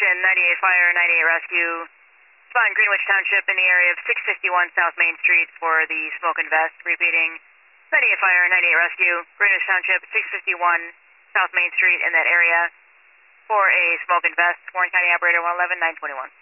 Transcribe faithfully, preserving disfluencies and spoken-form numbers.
Attention, ninety-eight Fire, ninety-eight Rescue. Spot in Greenwich Township in the area of six fifty-one South Main Street for the smoke and vest. Repeating, ninety-eight Fire, ninety-eight Rescue, Greenwich Township, six fifty-one South Main Street in that area for a smoke and vest. Warren County Operator one eleven, nine twenty-one.